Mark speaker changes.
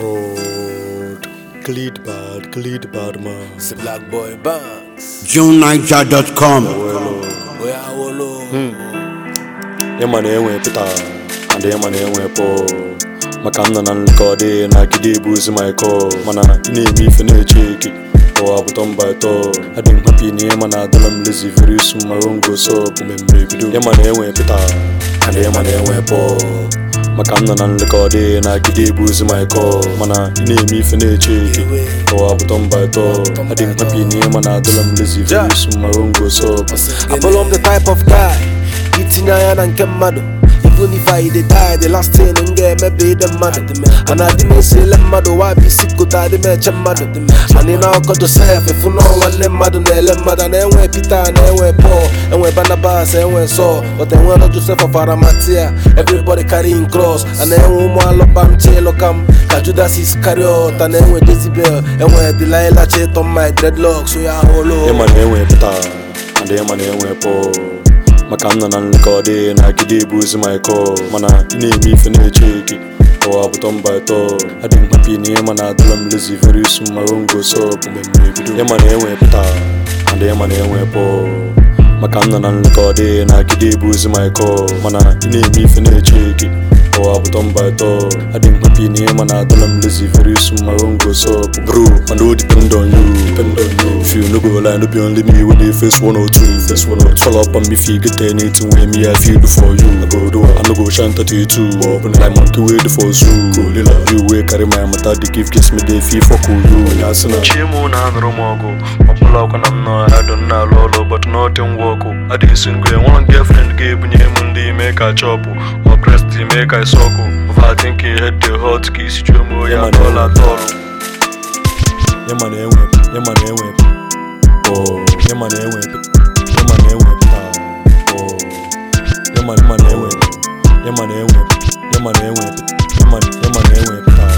Speaker 1: called Khalid Badman.
Speaker 2: C'est Black Boy Banks.
Speaker 3: JohnNiger.com.
Speaker 1: Yama na-enwe Peter and yama na-enwe Paul. Maka m nọ na nlekọde na agide ebuzi my call. Mana ị na-eme ife na-echeki abụtọ mba ịtọ. Adị m happy na yama na-adọla m lazy very soon my own goes up. Mmemme bido yama na-enwe Peter and yama na-enwe Paul. Maka m nọ na nlekọde na agide ebuzi my call. Mana ị na-eme ife na-echeki abụtọ mba ịtọ. Adị m happy na yama na-adọla m lazy very soon my own goes up.
Speaker 2: I'm the type of guy itinye anya na nke mmadụ. Even if I die, the last thing I get maybe the mother. And I didn't say let mother why be sick good I didn't mention mother. And in our got yourself if you know one let mother and then when Peter and then when Paul and when Barnabas and when Saul. But then when Joseph of Arimathea, everybody carrying cross. And then when Malobam Chelo come, Judas Iscariot and then when Jezebel and when Delilah chet on my dreadlocks. So yeah, holo.
Speaker 1: Yeah man, when Peter and then man when Paul. Maka m nọ na nlekọde na agide ebuzi my call. Mana ị na-eme ife na-echeki abụtọ mba ịtọ. Adị m happy na yama na-adọla m lazy very soon my own goes up. Mmemme bido yama na-enwe Peter and yama na-enwe Paul. Maka m nọ na nlekọde na agide ebuzi my call. Mana ị na-eme ife na-echeki abụtọ mba ịtọ. Adị m happy na yama na-adọla m lazy very soon my own goes up. Bro, I no depend on you. If you no go lie, no be only me when they face one or two. Follow up on me if you get anything with me, I feel for you. I go do it, I no go shine 32. Open like monkey with the force you. You way carry my matter, the gift kiss me, they feel for cool you.
Speaker 4: Chimu na Romogo, Opala when I'm not, I don't know Lolo, but nothing woko. I didn't sing one girlfriend gave me Mundi, make a chop, or Cresty, make a soko. If I think he had the hot kiss, Chimu, ya all at all.
Speaker 1: Yama na-enwe oh, yama na-enwe oh, yama na-enwe